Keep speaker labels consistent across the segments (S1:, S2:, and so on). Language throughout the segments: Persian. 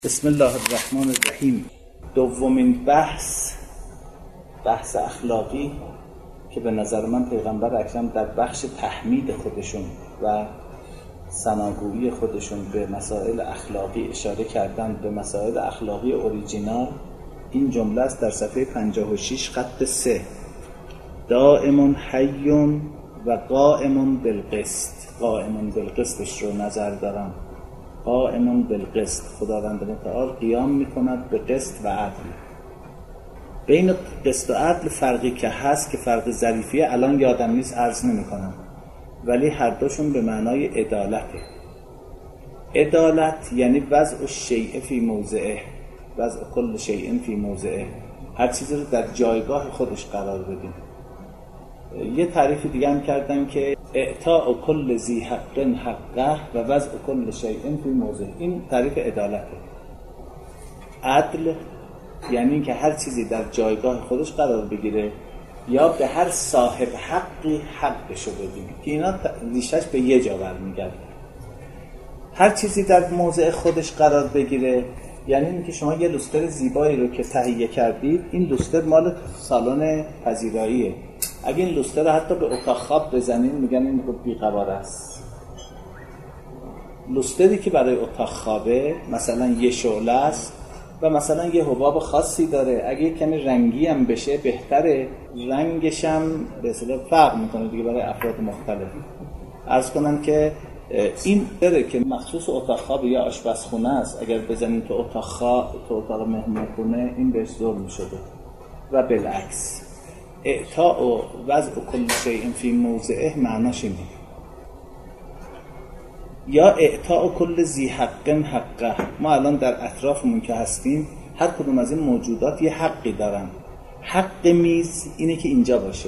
S1: بسم الله الرحمن الرحیم. دومین بحث اخلاقی که به نظر من پیغمبر اکرم در بخش تحمید خودشون و ثناگویی خودشون به مسائل اخلاقی اشاره کردن، به مسائل اخلاقی اوریجینال. این جمله است در صفحه 56 خط 3: دائم حی و قائم بالقسط. قائم بالقسطش رو نظر دارم. قائم بالقسط، خداوند متعال قیام میکند به قسط و عدل. بین قسط و عدل فرقی که هست که فرق ظریفیه الان یادم نیست، عرض نمیکنم، ولی هر دوشون به معنای عدالته. عدالت یعنی وضع الشیء فی موضعه، وضع کل شیء فی موضعه، هر چیزی رو در جایگاه خودش قرار بدیم. یه تعریف دیگه هم کردن که اعطاء کل ذی حق حقه و وضع کل شیء فی موضعه. این تعریف عدالته. عدل یعنی اینکه هر چیزی در جایگاه خودش قرار بگیره یا به هر صاحب حقی حقش رو بدیم، که اینا ریشش به یه جا برمیگرده. هر چیزی در موضع خودش قرار بگیره یعنی اینکه شما یه لوستر زیبایی رو که تهیه کردید، این لوستر مال سالن پذیراییه. اگه این لوستر رو حتی به اتاق خواب بزنین میگن این بی‌قواره است. لوستری که برای اتاق خوابه مثلا یه شعله است و مثلا یه حباب خاصی داره، اگه کمی رنگی هم بشه بهتره، رنگش هم به اصطلاح فرق میکنه دیگه برای افراد مختلف. عرض کنم که این داره که مخصوص اتاق خواب یا آشپزخونه است، اگر بزنین تو اتاق خواب، تو اتاق مهمانخونه، این بهش ظلم شده. و بالعکس اعطاء و وضع کل شیء فی موضعه معناش اینه. یا اعطاء کل ذی حق حقه. ما الان در اطرافمون که هستیم هر کدوم از این موجودات یه حقی دارن. حق میز اینه که اینجا باشه،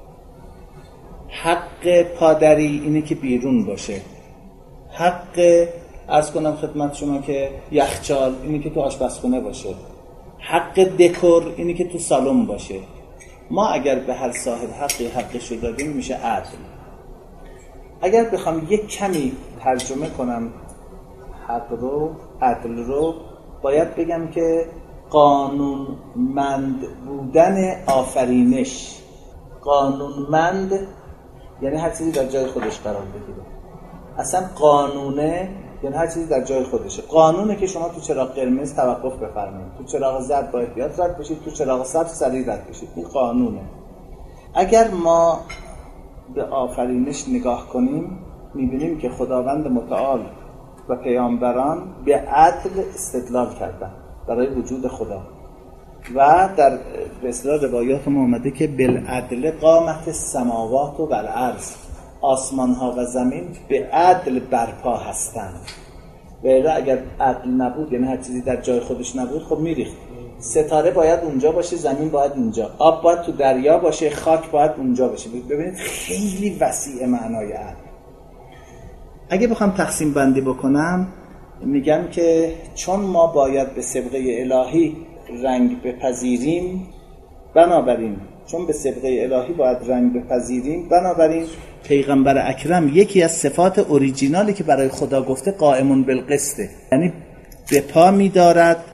S1: حق پادری اینه که بیرون باشه، حق عرض کنم خدمت شما که یخچال اینه که تو آشپزخونه باشه، حق دکور اینه که تو سالن باشه. ما اگر به هر صاحب حقی حقش رو دادیم میشه عدل. اگر بخوام یک کمی ترجمه کنم حق رو، عدل رو، باید بگم که قانونمند بودن آفرینش. قانونمند یعنی هر چیزی در جای خودش قرار بگیره. اصلا قانونه یعنی هر چیزی در جای خودشه. قانونه که شما تو چراغ قرمز توقف بفرمایید، تو چراغ زرد با احتیاط رد بشید، تو چراغ سبز سریع رد بشید. این قانونه. اگر ما به آفرینش نگاه کنیم میبینیم که خداوند متعال و پیامبران به عدل استدلال کردن برای وجود خدا و در به اصطلاح روایات ما اومده که بالعدل قامت السماوات و الارض، آسمان ها و زمین به عدل برپا هستند. و اگر عدل نبود یعنی هر چیزی در جای خودش نبود خب میریخت. ستاره باید اونجا باشه، زمین باید اینجا، آب باید تو دریا باشه، خاک باید اونجا باشه. ببینید خیلی وسیع معنای عدل. اگه بخوام تقسیم بندی بکنم میگم که چون ما باید به سابقه الهی رنگ بپذیریم، بنابراین چون به سابقه الهی باید رنگ بپذیریم، بنابراین پیغمبر اکرم یکی از صفات اوریجینالی که برای خدا گفته قائم بالقسطه، یعنی به پا می‌دارد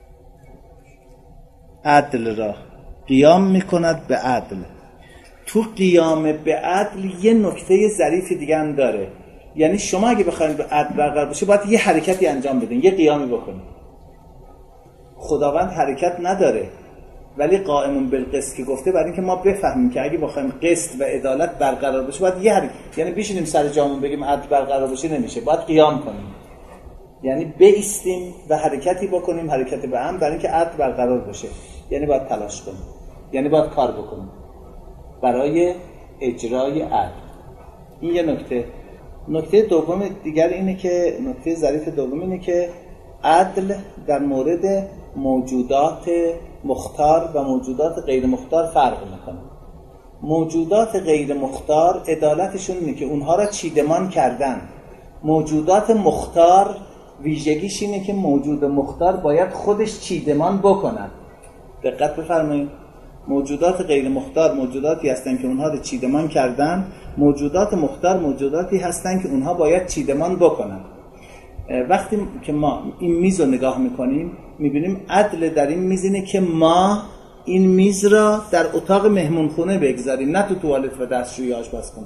S1: عدل را، قیام می‌کند به عدل. تو قیام به عدل یه نکته ظریفی دیگه هم داره، یعنی شما اگه بخواید به عدل برقرار بشه باید یه حرکتی انجام بدین، یه قیامی بکنید. خداوند حرکت نداره ولی قائم بالقسط که گفته برای اینکه ما بفهمیم که اگه بخوایم قسط و عدالت برقرار بشه باید یه حرکت، یعنی بشینیم سر جامون بگیم عدل برقرار بشه نمیشه، باید قیام کنیم، یعنی بایستیم و حرکتی بکنیم، حرکت به امر برای اینکه عدل برقرار بشه. یعنی باید تلاش کنیم، یعنی باید کار بکنیم برای اجرای عدل. این یه نکته. نکته دوم دیگر اینه که نکته ظریف دوم اینه که عدل در مورد موجودات مختار و موجودات غیر مختار فرق میکنه. موجودات غیر مختار عدالتشون اینه که اونها را چیدمان کردن. موجودات مختار ویژگیش اینه که موجود مختار باید خودش چیدمان بکند. دقت بفرمایید. موجودات غیر مختار موجوداتی هستن که اونها رو چیدمان کردن، موجودات مختار موجوداتی هستن که اونها باید چیدمان بکنن. وقتی که ما این میز رو نگاه میکنیم میبینیم عدل در این میز اینه که ما این میز را در اتاق مهمونخونه بگذاریم، نه تو توالت و دستشویی آشپزخونه.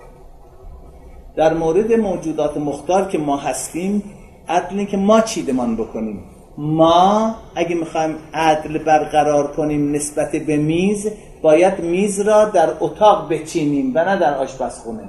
S1: در مورد موجودات مختار که ما هستیم، عدل اینه که ما چیدمان بکنیم. ما اگه میخوایم عدل برقرار کنیم نسبت به میز، باید میز را در اتاق بچینیم و نه در آشپزخونه.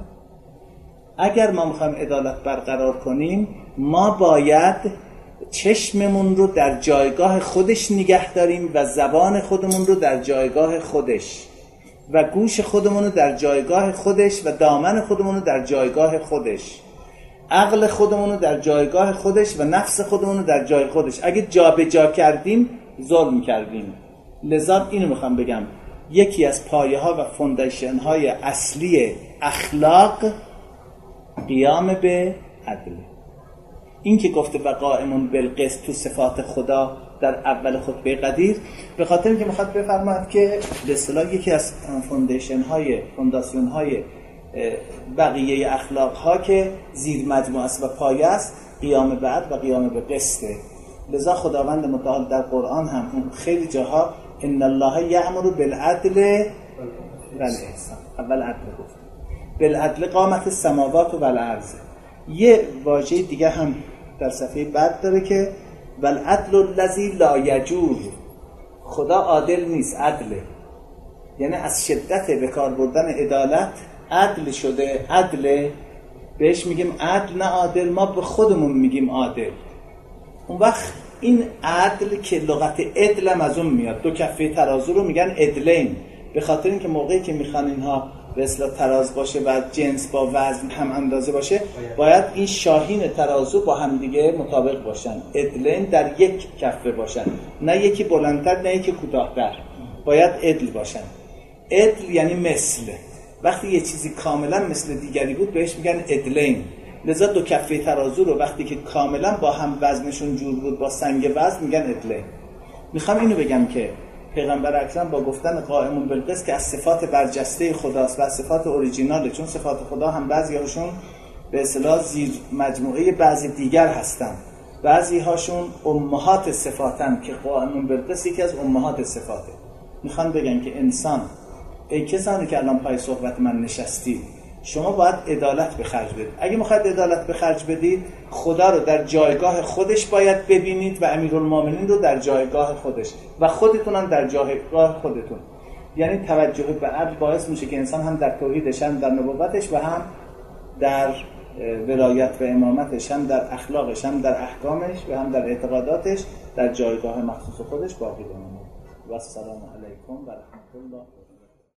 S1: اگر ما میخوایم عدالت برقرار کنیم، ما باید چشممون رو در جایگاه خودش نگه داریم و زبان خودمون رو در جایگاه خودش و گوش خودمون رو در جایگاه خودش و دامن خودمون رو در جایگاه خودش، عقل خودمون رو در جایگاه خودش و نفس خودمون رو در جای خودش. اگه جا به جا کردیم ظلم کردیم. لذا اینو میخوام بگم، یکی از پایه ها و فوندیشن های اصلی اخلاق قیام به عدل. این که گفته و قائمون بالقسط تو صفات خدا در اول خطبه قدیر، به خاطر اینکه میخواد بفرماید که به اصطلاح یکی از فونداسیون های بقیه اخلاق ها که زیر مجموعه است و پایه است، قیام به عدل و قیام به قسطه. لذا خداوند متعال در قرآن هم خیلی جاها ان الله یأمر بالعدل والاحسان، اول عدل گفت، بالعدل قامت السماوات والارض. یه واژه دیگه هم در صفحه بعد داره که والعدل الذی لا یجور. خدا عادل نیست، عدله. یعنی از شدت به کار بردن عدالت عدل شده. عدل بهش میگیم عدل، نه عادل. ما به خودمون میگیم عادل. اون وقت این عدل که لغت عدل هم از اون میاد. دو کفه ترازو رو میگن عدلین، به خاطر اینکه موقعی که میخوان اینها به اصطلاح تراز باشه و جنس با وزن هم اندازه باشه، باید این شاهین ترازو با هم دیگه مطابق باشن. عدلین در یک کفه باشن، نه یکی بلندتر نه یکی کوتاه‌تر، باید عدل باشن. عدل یعنی مثل. وقتی یه چیزی کاملا مثل دیگری بود بهش میگن عدلین. لذا دو کفه ترازو رو وقتی که کاملا با هم وزنشون جور بود با سنگ وزن میگن عدلین. میخوام اینو بگم که پیغمبر اکرم با گفتن قائمون بالقسط که از صفات برجسته خداست و از صفات اوریجیناله، چون صفات خدا هم بعضی هاشون به اصطلاح زیر مجموعه بعضی دیگر هستن، بعضی هاشون امهات صفاتن که قائمون بالقسط یکی از امهات صفاته. میخوان بگن که انسان، ای کسانی که الان پای صحبت من نشستید، شما باید عدالت به خرج بدید. اگه میخواید عدالت به خرج بدید، خدا رو در جایگاه خودش باید ببینید و امیرالمومنین رو در جایگاه خودش و خودتون هم در جایگاه خودتون. یعنی توجه به عدل باعث میشه که انسان هم در توحیدش، هم در نبوتش و هم در ولایت و امامتش، هم در اخلاقش، هم در احکامش و هم در اعتقاداتش در جایگاه مخصوص خودش باقی بمونه. و السلام علیکم و رحمت الله.